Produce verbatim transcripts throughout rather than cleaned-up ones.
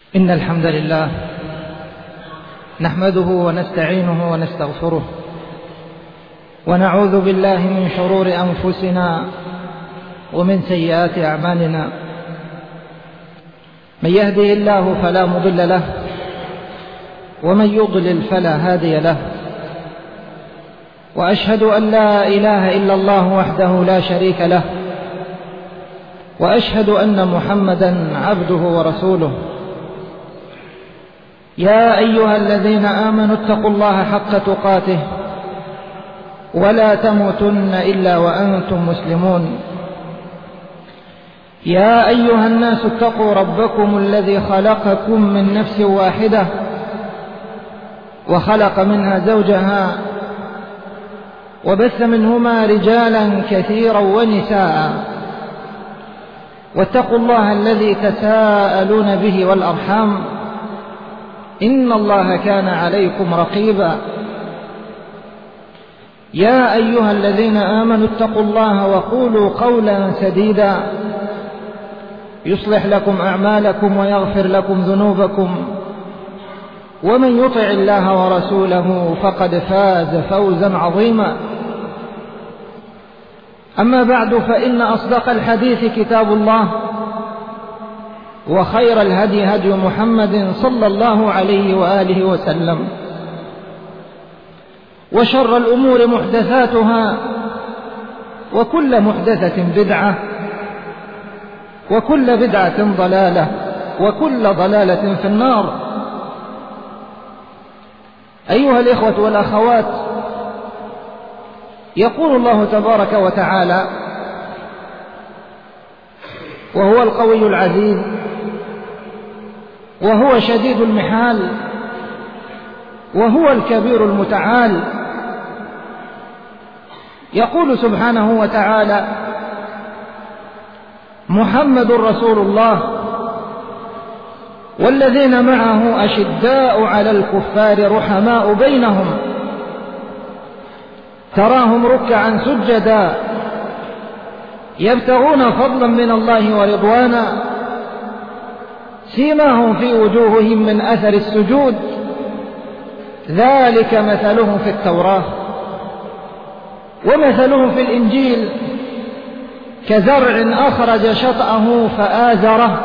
إن الحمد لله نحمده ونستعينه ونستغفره ونعوذ بالله من شرور أنفسنا ومن سيئات أعمالنا. من يهده الله فلا مضل له ومن يضلل فلا هادي له، وأشهد أن لا إله إلا الله وحده لا شريك له، وأشهد أن محمدا عبده ورسوله. يا أيها الذين آمنوا اتقوا الله حق تقاته ولا تموتن إلا وأنتم مسلمون. يا أيها الناس اتقوا ربكم الذي خلقكم من نفس واحدة وخلق منها زوجها وبث منهما رجالا كثيرا ونساء، واتقوا الله الذي تساءلون به والأرحام إن الله كان عليكم رقيبا. يا أيها الذين آمنوا اتقوا الله وقولوا قولا سديدا يصلح لكم أعمالكم ويغفر لكم ذنوبكم، ومن يطع الله ورسوله فقد فاز فوزا عظيما. أما بعد، فإن أصدق الحديث كتاب الله، وخير الهدي هدي محمد صلى الله عليه وآله وسلم، وشر الأمور محدثاتها، وكل محدثة بدعة، وكل بدعة ضلالة، وكل ضلالة في النار. أيها الإخوة والأخوات، يقول الله تبارك وتعالى وهو القوي العزيز وهو شديد المحال وهو الكبير المتعال. يقول سبحانه وتعالى: محمد رسول الله والذين معه أشداء على الكفار رحماء بينهم تراهم ركعا سجدا يبتغون فضلا من الله ورضوانا سيماهم في وجوههم من أثر السجود ذلك مثلهم في التوراة ومثلهم في الإنجيل كزرع أخرج شطأه فآزره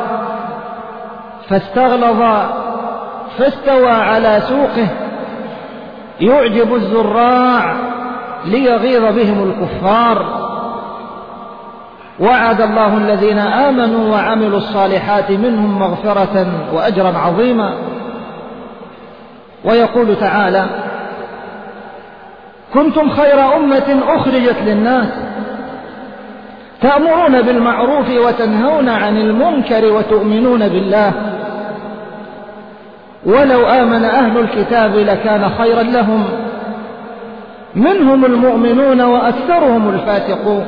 فاستغلظ فاستوى على سوقه يعجب الزراع ليغيظ بهم الكفار. وعد الله الذين آمنوا وعملوا الصالحات منهم مغفرة وأجرا عظيما. ويقول تعالى: كنتم خير أمة أخرجت للناس تأمرون بالمعروف وتنهون عن المنكر وتؤمنون بالله، ولو آمن أهل الكتاب لكان خيرا لهم منهم المؤمنون وأكثرهم الفاسقون.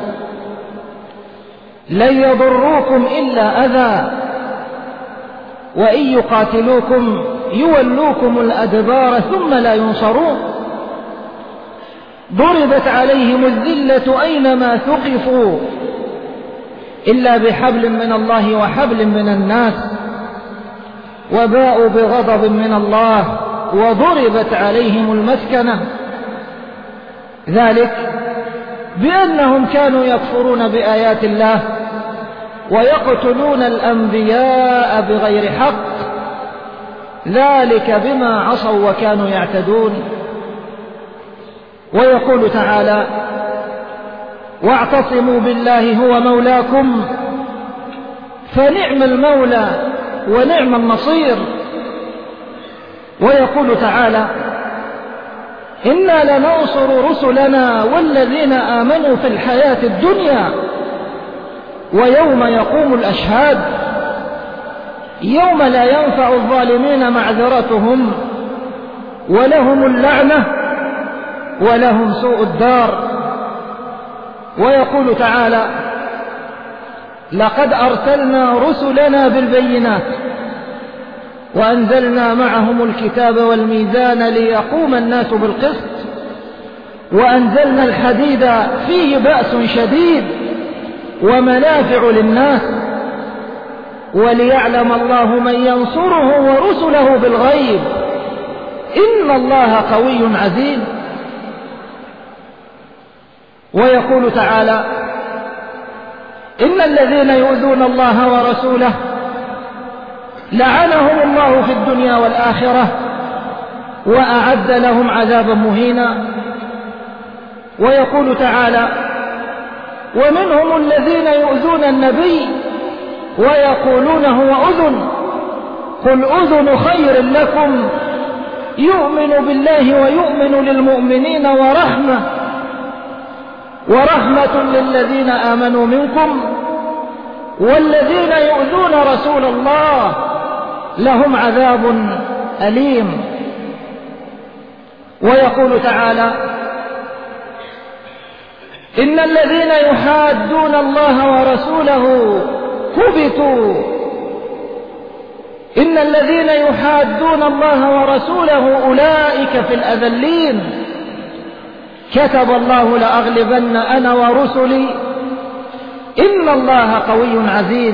لن يضروكم إلا أذى وإن يقاتلوكم يولوكم الأدبار ثم لا ينصرون. ضربت عليهم الذلة أينما ثقفوا إلا بحبل من الله وحبل من الناس وباءوا بغضب من الله وضربت عليهم المسكنة، ذلك بأنهم كانوا يكفرون بآيات الله ويقتلون الأنبياء بغير حق، ذلك بما عصوا وكانوا يعتدون. ويقول تعالى: واعتصموا بالله هو مولاكم فنعم المولى ونعم النصير. ويقول تعالى: إنا لننصر رسلنا والذين آمنوا في الحياة الدنيا ويوم يقوم الأشهاد يوم لا ينفع الظالمين معذرتهم ولهم اللعنة ولهم سوء الدار. ويقول تعالى: لقد أرسلنا رسلنا بالبينات وأنزلنا معهم الكتاب والميزان ليقوم الناس بالقسط وأنزلنا الحديد فيه بأس شديد ومنافع للناس وليعلم الله من ينصره ورسله بالغيب إن الله قوي عزيز. ويقول تعالى إن الذين يؤذون الله ورسوله لعنهم الله في الدنيا والآخرة وأعد لهم عذابا مهينا. ويقول تعالى ومنهم الذين يؤذون النبي ويقولون هو أذن قل أذن خير لكم يؤمن بالله ويؤمن للمؤمنين ورحمة ورحمة للذين آمنوا منكم والذين يؤذون رسول الله لهم عذاب أليم. ويقول تعالى إن الذين يحادون الله ورسوله كبتوا إن الذين يحادون الله ورسوله أولئك في الأذلين كتب الله لأغلبن أنا ورسلي إن الله قوي عزيز.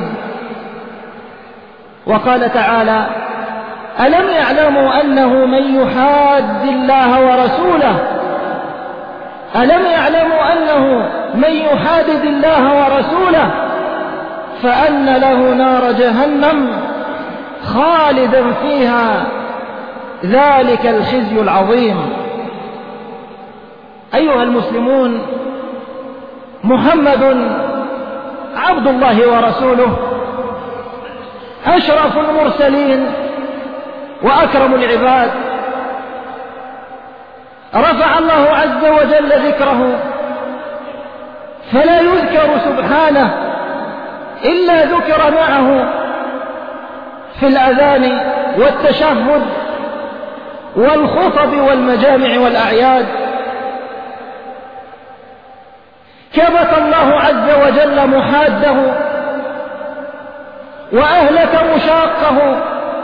وقال تعالى ألم يعلموا أنه من يحاد الله ورسوله ألم يعلموا أنه من يحادد الله ورسوله فأن له نار جهنم خالدا فيها ذلك الخزي العظيم. أيها المسلمون محمد عبد الله ورسوله أشرف المرسلين وأكرم العباد. رفع الله عز وجل ذكره فلا يذكر سبحانه إلا ذكر معه في الأذان والتشهد والخطب والمجامع والأعياد. كبت الله عز وجل محاده وأهلك مشاقه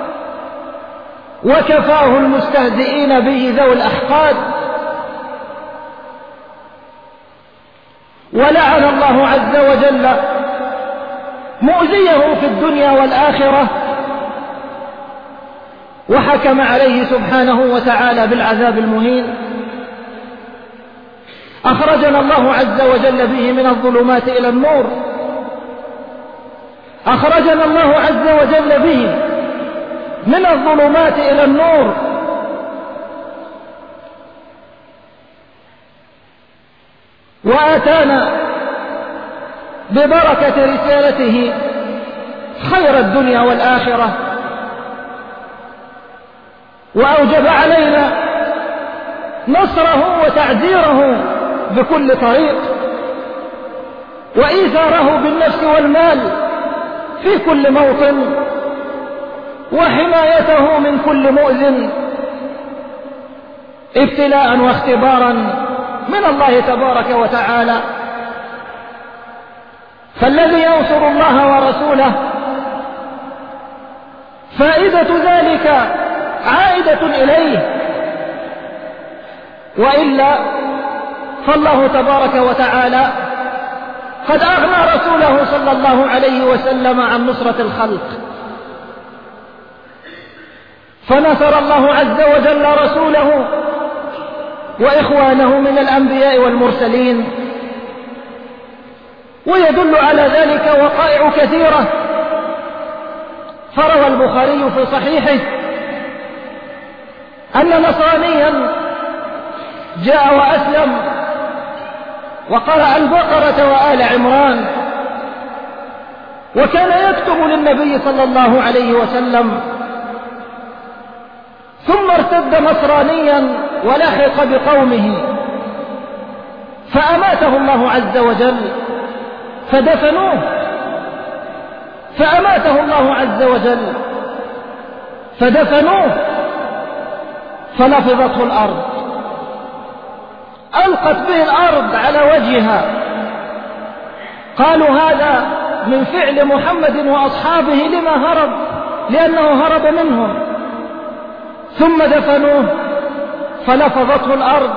وكفاه المستهزئين به ذوي الأحقاد. ولعن الله عز وجل مؤذيه في الدنيا والآخرة وحكم عليه سبحانه وتعالى بالعذاب المهين. أخرجنا الله عز وجل به من الظلمات إلى النور أخرجنا الله عز وجل به من الظلمات إلى النور وآتانا ببركة رسالته خير الدنيا والآخرة وأوجب علينا نصره وتعزيره بكل طريق وإيثاره بالنفس والمال في كل موطن وحمايته من كل مؤذن ابتلاء واختبارا من الله تبارك وتعالى. فالذي ينصر الله ورسوله فائدة ذلك عائدة إليه وإلا فالله تبارك وتعالى قد أغنى رسوله صلى الله عليه وسلم عن نصرة الخلق. فنصر الله عز وجل رسوله وإخوانه من الأنبياء والمرسلين. ويدل على ذلك وقائع كثيرة. فروى البخاري في صحيحه أن نصرانيا جاء وأسلم وقرأ البقرة وآل عمران وكان يكتب للنبي صلى الله عليه وسلم ثم ارتد نصرانيا ولحق بقومه فأماته الله عز وجل فدفنوه فأماته الله عز وجل فدفنوه فلفظته الأرض ألقت به الأرض على وجهها. قالوا هذا من فعل محمد وأصحابه لما هرب لأنه هرب منهم. ثم دفنوه فلفظته الأرض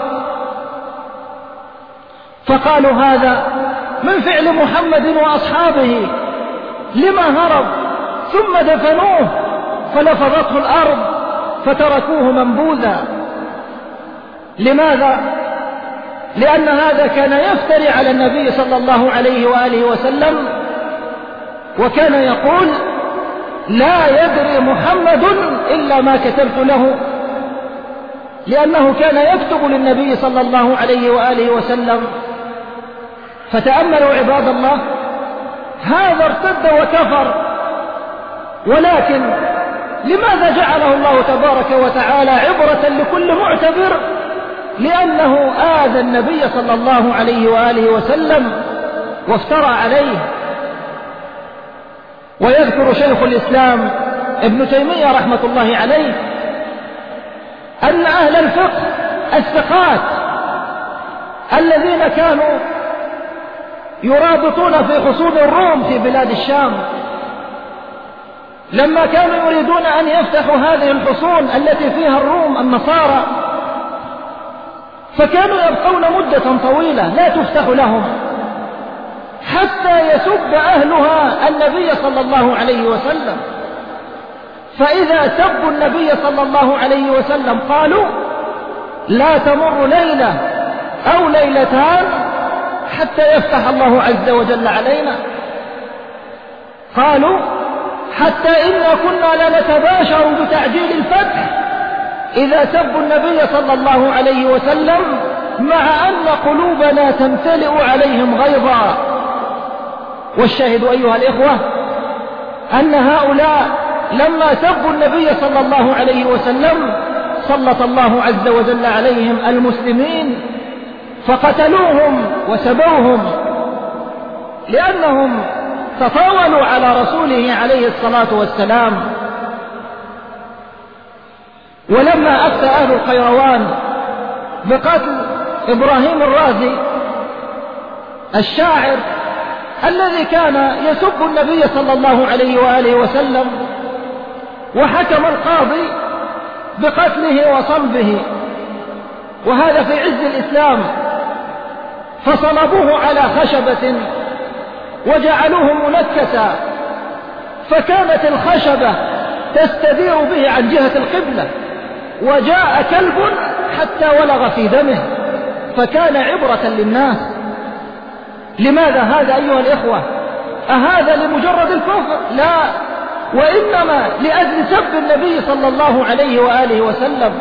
فقالوا هذا من فعل محمد وأصحابه لما هرب ثم دفنوه فلفظته الأرض فتركوه منبوذا. لماذا؟ لأن هذا كان يفتري على النبي صلى الله عليه وآله وسلم، وكان يقول لا يدري محمد إلا ما كتبت له، لأنه كان يكتب للنبي صلى الله عليه وآله وسلم. فتأملوا عباد الله، هذا ارتد وكفر، ولكن لماذا جعله الله تبارك وتعالى عبرة لكل معتبر؟ لأنه آذى النبي صلى الله عليه وآله وسلم وافترى عليه. ويذكر شيخ الإسلام ابن تيمية رحمة الله عليه أن أهل الفقه الثقات الذين كانوا يرابطون في حصون الروم في بلاد الشام، لما كانوا يريدون أن يفتحوا هذه الحصون التي فيها الروم النصارى، فكانوا يبقون مدة طويلة لا تفتح لهم حتى يسب أهلها النبي صلى الله عليه وسلم. فإذا سبوا النبي صلى الله عليه وسلم قالوا لا تمر ليلة أو ليلتان حتى يفتح الله عز وجل علينا. قالوا حتى إنا كنا لنتباشر بتعجيل الفتح إذا سبوا النبي صلى الله عليه وسلم، مع أن قلوبنا تمتلئ عليهم غيظا. والشاهد أيها الإخوة أن هؤلاء لما سبوا النبي صلى الله عليه وسلم سلط الله عز وجل عليهم المسلمين فقتلوهم وسبوهم، لأنهم تطاولوا على رسوله عليه الصلاة والسلام. ولما أفتى أهل القيروان بقتل إبراهيم الرازي الشاعر الذي كان يسب النبي صلى الله عليه وآله وسلم، وحكم القاضي بقتله وصلبه، وهذا في عز الإسلام، فصلبوه على خشبة وجعلوه منكسا، فكانت الخشبة تستدير به عن جهة القبلة، وجاء كلب حتى ولغ في دمه، فكان عبرة للناس. لماذا هذا أيها الإخوة؟ أهذا لمجرد الكفر؟ لا، وإنما لأجل سب النبي صلى الله عليه وآله وسلم.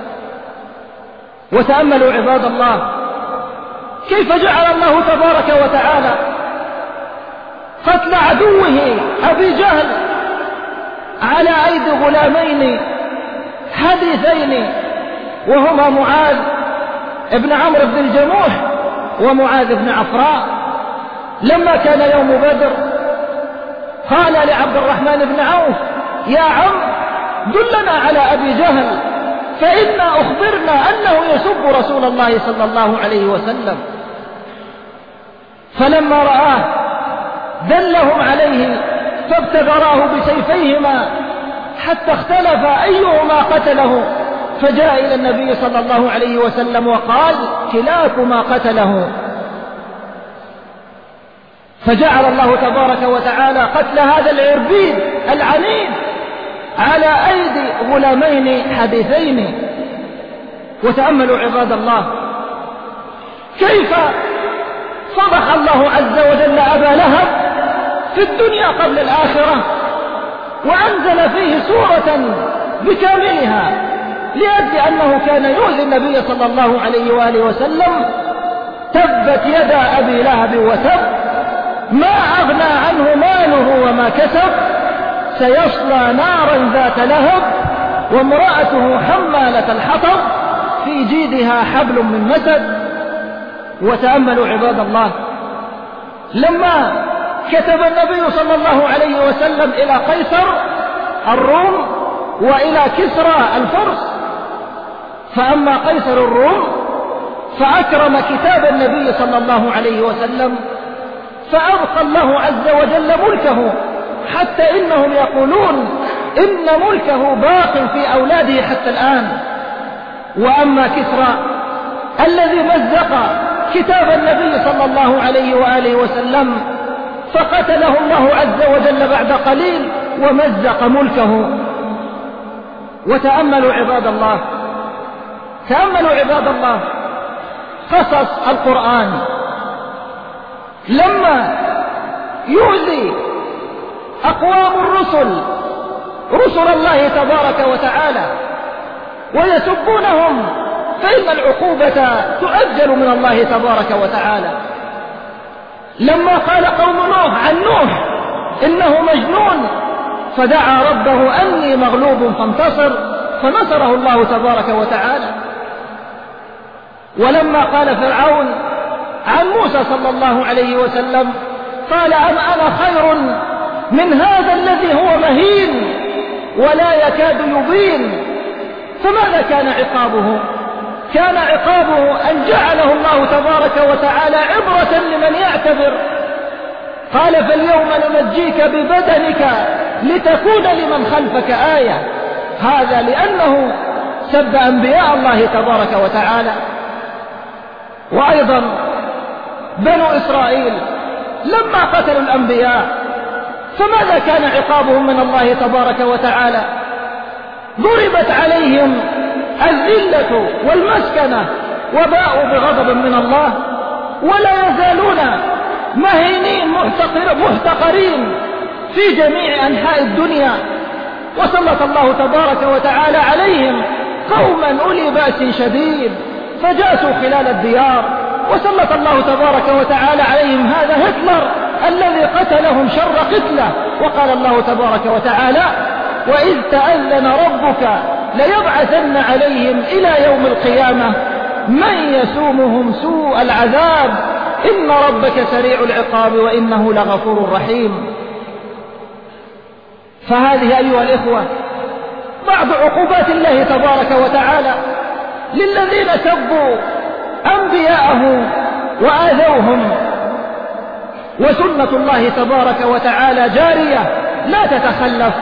وتأملوا عباد الله كيف جعل الله تبارك وتعالى قتل عدوه أبي جهل على أيدي غلامين حديثين، وهما معاذ ابن عمرو بن الجموح ومعاذ بن عفراء. لما كان يوم بدر قال لعبد الرحمن بن عوف يا عم دلنا على أبي جهل، فإنا أخبرنا أنه يسب رسول الله صلى الله عليه وسلم. فلما رآه دلهم عليه فابتدراه بسيفيهما حتى اختلف أيهما قتله، فجاء إلى النبي صلى الله عليه وسلم وقال كلاكما قتله. فجعل الله تبارك وتعالى قتل هذا العربيد العنيد على أيدي غلامين حديثين. وتأملوا عباد الله كيف فضح الله عز وجل أبا لهب في الدنيا قبل الآخرة، وأنزل فيه سورة بكاملها لأجل أنه كان يؤذي النبي صلى الله عليه وآله وسلم. تبت يدا أبي لهب وتب، ما أغنى عنه ماله وما كسب، سيصلى نارا ذات لهب، وامرأته حمالة الحطب، في جيدها حبل من مسد. وتأملوا عباد الله لما كتب النبي صلى الله عليه وسلم إلى قيصر الروم وإلى كسرى الفرس، فأما قيصر الروم فأكرم كتاب النبي صلى الله عليه وسلم فأبقى الله عز وجل ملكه، حتى إنهم يقولون إن ملكه باق في أولاده حتى الآن. وأما كسرى الذي مزق كتاب النبي صلى الله عليه وآله وسلم فقتله الله عز وجل بعد قليل، ومزق ملكه. وتأملوا عباد الله، تأملوا عباد الله قصص القرآن لما يؤذي أقوام الرسل رسل الله تبارك وتعالى ويسبونهم، فإن العقوبة تؤجل من الله تبارك وتعالى. لما قال قوم نوح عن نوح إنه مجنون فدعا ربه أني مغلوب فانتصر، فنصره الله تبارك وتعالى. ولما قال فرعون عن موسى صلى الله عليه وسلم قال أم أنا خير من هذا الذي هو مهين ولا يكاد يبين، فماذا كان عقابه؟ كان عقابه أن جعله الله تبارك وتعالى عبرة لمن يعتبر. قال فاليوم ننجيك ببدنك لتكون لمن خلفك آية، هذا لأنه سب أنبياء الله تبارك وتعالى. وأيضا بنو إسرائيل لما قتلوا الأنبياء فماذا كان عقابهم من الله تبارك وتعالى؟ ضربت عليهم الذلة والمسكنة وباءوا بغضب من الله، ولا يزالون مهينين محتقرين في جميع أنحاء الدنيا. وسلط الله تبارك وتعالى عليهم قوما أولي بأس شديد فجاسوا خلال الديار، وسلط الله تبارك وتعالى عليهم هذا هتلر الذي قتلهم شر قتله. وقال الله تبارك وتعالى وإذ تأذن ربك ليبعثن عليهم إلى يوم القيامة من يسومهم سوء العذاب إن ربك سريع العقاب وإنه لغفور رحيم. فهذه أيها الإخوة بعض عقوبات الله تبارك وتعالى للذين سبوا أنبياءه وآذوهم. وسنة الله تبارك وتعالى جارية لا تتخلف،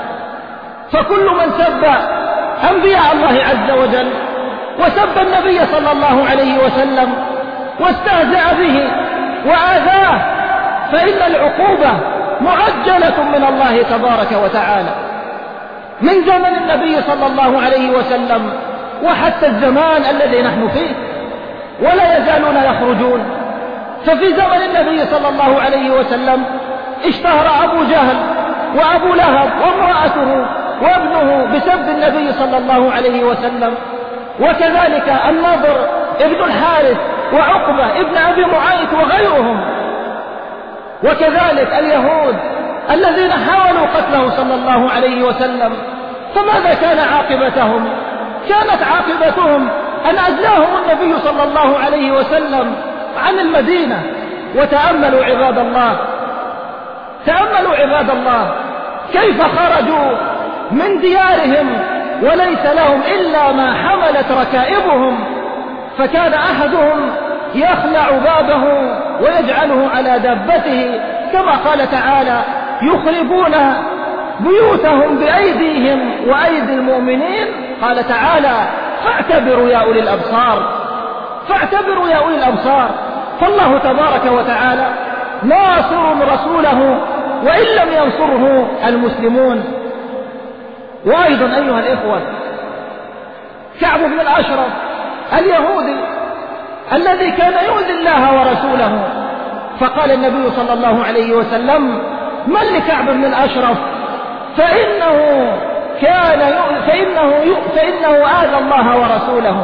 فكل من سب أنبياء الله عز وجل وسب النبي صلى الله عليه وسلم واستهزأ به وآذاه فإن العقوبة معجلة من الله تبارك وتعالى من زمن النبي صلى الله عليه وسلم وحتى الزمان الذي نحن فيه، ولا يزالون يخرجون. ففي زمن النبي صلى الله عليه وسلم اشتهر أبو جهل وأبو لهب وامرأته وابنه بسب النبي صلى الله عليه وسلم، وكذلك النضر ابن الحارث وعقبة ابن أبي معيط وغيرهم، وكذلك اليهود الذين حاولوا قتله صلى الله عليه وسلم. فماذا كان عاقبتهم؟ كانت عاقبتهم أن أجلاهم النبي صلى الله عليه وسلم عن المدينة. وتأملوا عباد الله، تأملوا عباد الله كيف خرجوا من ديارهم وليس لهم إلا ما حملت ركائبهم، فكان أحدهم يخلع بابه ويجعله على دابته كما قال تعالى يخربون بيوتهم بأيديهم وأيدي المؤمنين. قال تعالى فاعتبروا يا أولي الأبصار، فاعتبروا يا أولي الأبصار. فالله تبارك وتعالى ناصر رسوله وإن لم ينصره المسلمون. وأيضا أيها الإخوة كعب بن الأشرف اليهودي الذي كان يؤذي الله ورسوله، فقال النبي صلى الله عليه وسلم من لكعب بن الأشرف فإنه كان فإنه فإنه آذى الله ورسوله.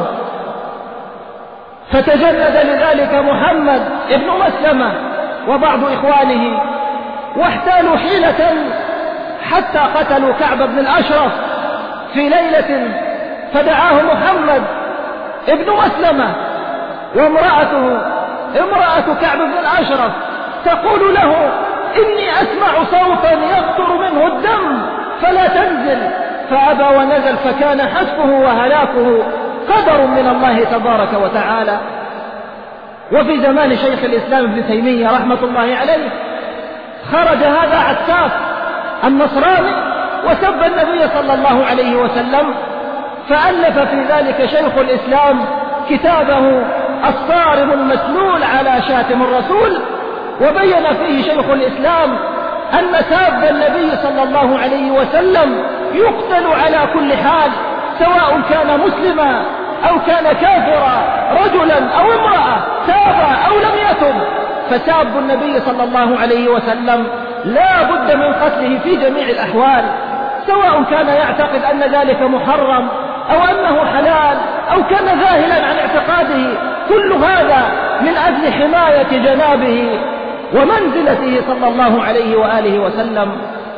فتجند لذلك محمد ابن مسلمة وبعض إخوانه واحتالوا حيلة حتى قتلوا كعب بن الأشرف في ليلة، فدعاه محمد ابن مسلمة وامرأته امرأة كعب بن الأشرف تقول له إني أسمع صوتا يقطر منه الدم فلا تنزل، فأبى ونزل، فكان حسبه وهلاكه قدر من الله تبارك وتعالى. وفي زمان شيخ الإسلام ابن تيمية رحمة الله عليه خرج هذا عساف النصراني وسب النبي صلى الله عليه وسلم، فألف في ذلك شيخ الإسلام كتابه الصارم المسلول على شاتم الرسول، وبين فيه شيخ الإسلام أن ساب النبي صلى الله عليه وسلم يقتل على كل حال، سواء كان مسلما أو كان كافرا، رجلا أو امرأة، تاب أو لم يتب، فساب النبي صلى الله عليه وسلم لا بد من قتله في جميع الأحوال، سواء كان يعتقد أن ذلك محرم أو أنه حلال أو كان ذاهلا عن اعتقاده، كل هذا من أجل حماية جنابه ومنزلته صلى الله عليه وآله وسلم.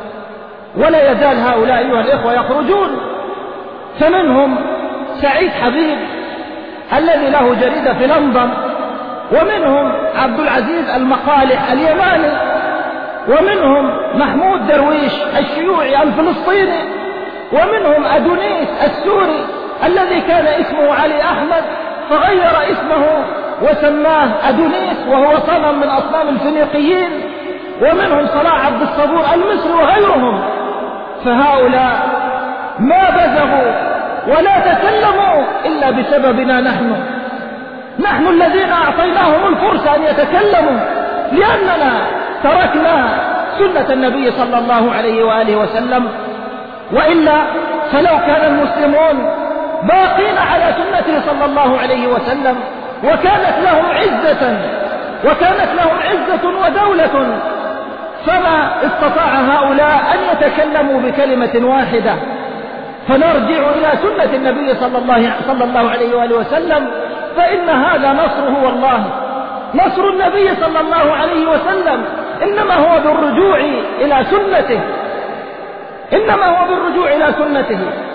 ولا يزال هؤلاء أيها الإخوة يخرجون، فمنهم سعيد حبيب الذي له جريدة في لندن، ومنهم عبد العزيز المقالح اليماني، ومنهم محمود درويش الشيوعي الفلسطيني، ومنهم أدونيس السوري الذي كان اسمه علي أحمد فغير اسمه وسماه أدونيس وهو صنم من أصنام الفينيقيين، ومنهم صلاح عبد الصبور المصري وغيرهم. فهؤلاء ما بزغوا ولا تكلموا إلا بسببنا نحن نحن الذين أعطيناهم الفرصة أن يتكلموا، لأننا تركنا سنة النبي صلى الله عليه وآله وسلم. وإلا فلو كان المسلمون باقين على سنته صلى الله عليه وسلم وكانت لهم عزة وكانت لهم عزة ودولة، فما استطاع هؤلاء أن يتكلموا بكلمة واحدة. فنرجع إلى سنة النبي صلى الله, صلى الله عليه وآله وسلم، فإن هذا نصره والله، نصر النبي صلى الله عليه وسلم إنما هو بالرجوع إلى سنته، إنما هو بالرجوع إلى سنته.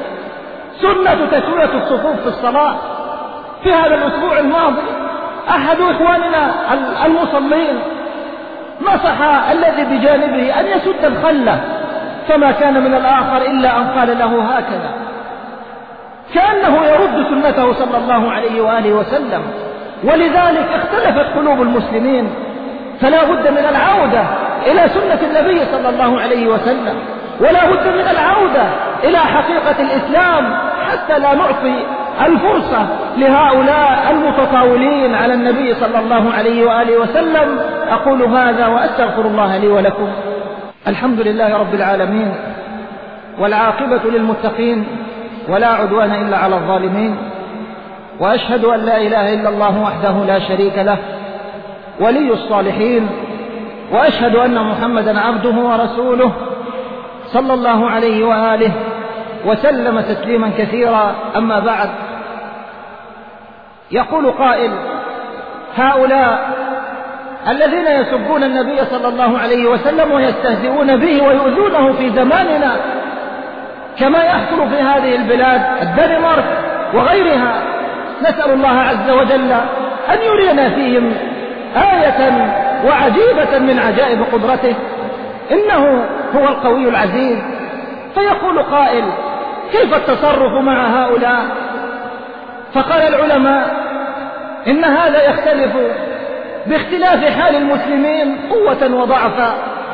سنة تسوية الصفوف في الصلاة. في هذا الأسبوع الماضي أحد إخواننا المصلين نصح الذي بجانبه أن يسد الخلة، فما كان من الآخر إلا أن قال له هكذا، كأنه يرد سنته صلى الله عليه وآله وسلم. ولذلك اختلفت قلوب المسلمين، فلا بد من العودة إلى سنة النبي صلى الله عليه وسلم، ولا بد من العودة إلى حقيقة الإسلام، حتى لا نعطي الفرصة لهؤلاء المتطاولين على النبي صلى الله عليه وآله وسلم. أقول هذا وأستغفر الله لي ولكم. الحمد لله رب العالمين، والعاقبة للمتقين، ولا عدوان إلا على الظالمين، وأشهد أن لا إله إلا الله وحده لا شريك له ولي الصالحين، وأشهد أن محمدا عبده ورسوله صلى الله عليه وآله وسلم تسليما كثيرا. أما بعد، يقول قائل: هؤلاء الذين يسبون النبي صلى الله عليه وسلم ويستهزئون به ويؤذونه في زماننا، كما يحصل في هذه البلاد الدنمارك وغيرها، نسأل الله عز وجل أن يرينا فيهم آية وعجيبة من عجائب قدرته، إنه هو القوي العزيز. فيقول قائل: كيف التصرف مع هؤلاء؟ فقال العلماء: إن هذا يختلف باختلاف حال المسلمين قوة وضعفا،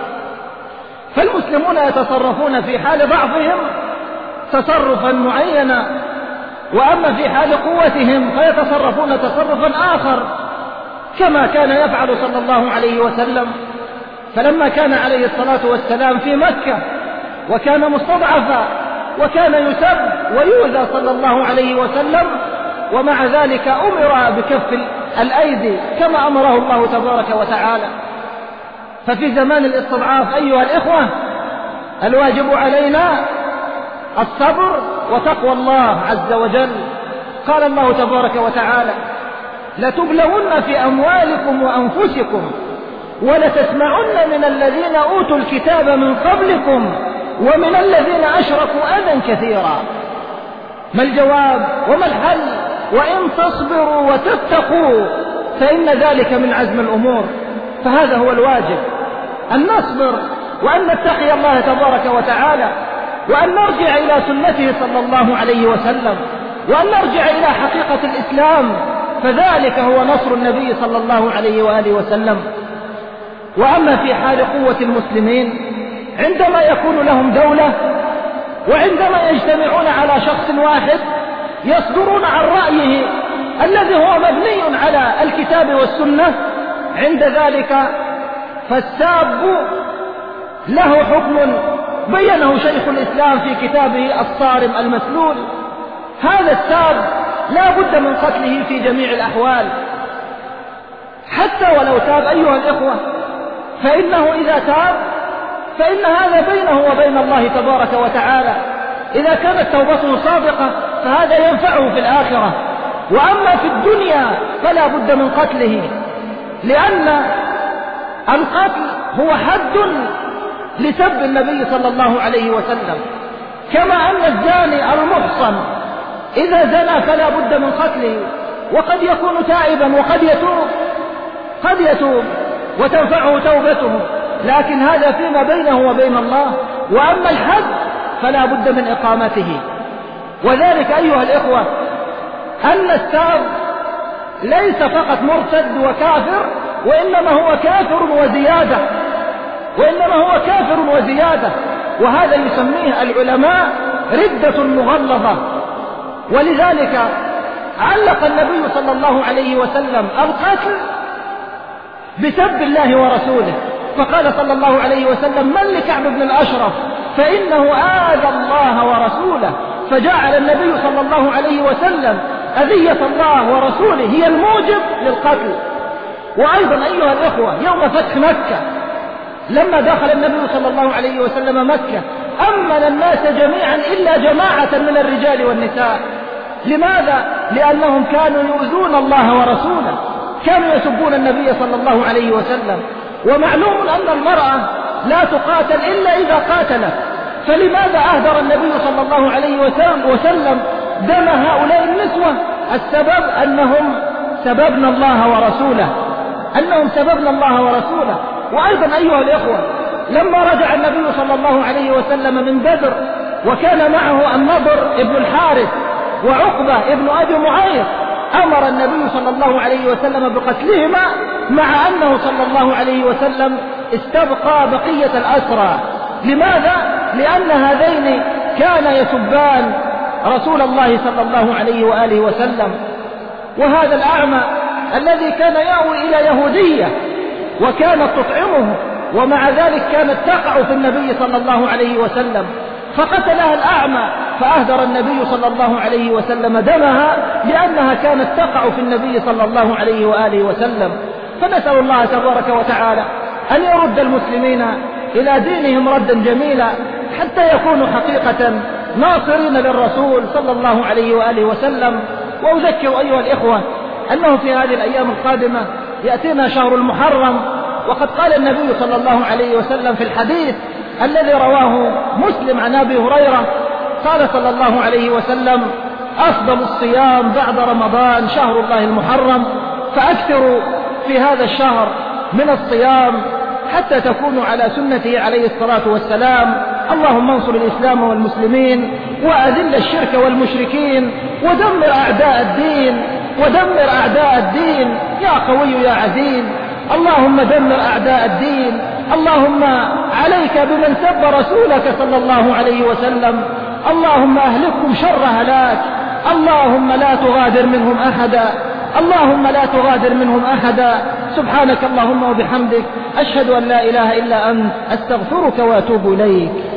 فالمسلمون يتصرفون في حال ضعفهم تصرفا معينا، وأما في حال قوتهم فيتصرفون تصرفا آخر، كما كان يفعل صلى الله عليه وسلم. فلما كان عليه الصلاة والسلام في مكة وكان مستضعفا وكان يسب ويؤذى صلى الله عليه وسلم، ومع ذلك أمر بكف الأيدي كما أمره الله تبارك وتعالى. ففي زمان الاستضعاف أيها الإخوة الواجب علينا الصبر وتقوى الله عز وجل. قال الله تبارك وتعالى: لتبلون في أموالكم وأنفسكم ولتسمعن من الذين أوتوا الكتاب من قبلكم ومن الذين أشركوا أذى كثيرا. ما الجواب وما الحل؟ وإن تصبروا وتتقوا فإن ذلك من عزم الأمور. فهذا هو الواجب، أن نصبر وأن نتقي الله تبارك وتعالى، وأن نرجع إلى سنته صلى الله عليه وسلم، وأن نرجع إلى حقيقة الإسلام، فذلك هو نصر النبي صلى الله عليه وآله وسلم. وأما في حال قوة المسلمين عندما يكون لهم دولة وعندما يجتمعون على شخص واحد يصدرون عن رأيه الذي هو مبني على الكتاب والسنة، عند ذلك فالساب له حكم بينه شيخ الإسلام في كتابه الصارم المسلول. هذا الساب لا بد من قتله في جميع الأحوال، حتى ولو تاب أيها الإخوة، فإنه إذا تاب فإن هذا بينه وبين الله تبارك وتعالى. إذا كانت توبته صادقة فهذا ينفعه في الآخرة، وأما في الدنيا فلا بد من قتله، لأن القتل هو حد لسب النبي صلى الله عليه وسلم، كما أن الزاني المحصن إذا زنى فلا بد من قتله، وقد يكون تائبا وقد يتوب قد يتوب وتنفعه توبته، لكن هذا فيما بينه وبين الله. وأما الحد فلا بد من إقامته. وذلك أيها الإخوة أن الساب ليس فقط مرتد وكافر، وإنما هو كافر وزيادة وإنما هو كافر وزيادة وهذا يسميه العلماء ردة مغلظة. ولذلك علق النبي صلى الله عليه وسلم القتل بسب الله ورسوله، فقال صلى الله عليه وسلم: من لكعب بن الأشرف فإنه آذى الله ورسوله. فجعل النبي صلى الله عليه وسلم أذية الله ورسوله هي الموجب للقتل. وأيضا أيها الإخوة يوم فتح مكة لما دخل النبي صلى الله عليه وسلم مكة أمن الناس جميعا إلا جماعة من الرجال والنساء. لماذا؟ لأنهم كانوا يؤذون الله ورسوله، كانوا يسبون النبي صلى الله عليه وسلم. ومعلوم أن المرأة لا تقاتل إلا إذا قاتلت، فلماذا أهدر النبي صلى الله عليه وسلم دم هؤلاء النسوة؟ السبب أنهم سببنا الله ورسوله أنهم سببنا الله ورسوله. وأيضا أيها الإخوة لما رجع النبي صلى الله عليه وسلم من بدر وكان معه النضر ابن الحارث وعقبة ابن أبي معيط، أمر النبي صلى الله عليه وسلم بقتلهما، مع أنه صلى الله عليه وسلم استبقى بقية الأسرى. لماذا؟ لأن هذين كان يسبان رسول الله صلى الله عليه وآله وسلم. وهذا الأعمى الذي كان يأوي إلى يهودية وكانت تطعمه، ومع ذلك كانت تقع في النبي صلى الله عليه وسلم، فقتلها الأعمى، فأهدر النبي صلى الله عليه وسلم دمها لأنها كانت تقع في النبي صلى الله عليه وآله وسلم. فنسأل الله تبارك وتعالى أن يرد المسلمين إلى دينهم ردا جميلا حتى يكونوا حقيقة ناصرين للرسول صلى الله عليه وآله وسلم. وأذكر أيها الإخوة أنه في هذه الأيام القادمة يأتينا شهر المحرم، وقد قال النبي صلى الله عليه وسلم في الحديث الذي رواه مسلم عن أبي هريرة، قال صلى الله عليه وسلم: أفضل الصيام بعد رمضان شهر الله المحرم، فأكثروا في هذا الشهر من الصيام حتى تكونوا على سنته عليه الصلاة والسلام. اللهم انصر الإسلام والمسلمين، وأذل الشرك والمشركين، ودمر أعداء الدين ودمر أعداء الدين يا قوي يا عزيز. اللهم دمر أعداء الدين. اللهم عليك بمن سب رسولك صلى الله عليه وسلم. اللهم أهلكهم شر هلاك. اللهم لا تغادر منهم أحدا. اللهم لا تغادر منهم أحدا. سبحانك اللهم وبحمدك، أشهد أن لا إله إلا أنت، أستغفرك وأتوب إليك.